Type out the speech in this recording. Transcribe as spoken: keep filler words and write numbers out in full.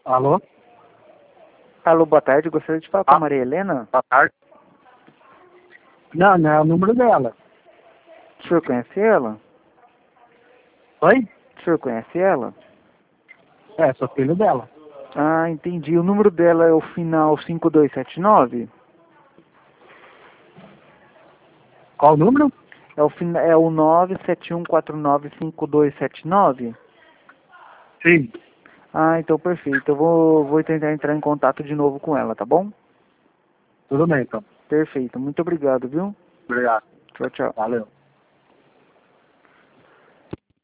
Alô? Alô, boa tarde. Gostaria de falar com a Maria Helena. Boa tarde. Não, não é o número dela. O senhor conhece ela? Oi? O senhor conhece ela? É, sou filho dela. Ah, entendi. O número dela é o final cinco dois sete nove? Qual o número? É o, fin... é o nove sete um quatro nove cinco dois sete nove? Sim. Ah, então perfeito. Eu vou, vou tentar entrar em contato de novo com ela, tá bom? Tudo bem, então. Perfeito. Muito obrigado, viu? Obrigado. Tchau, tchau. Valeu.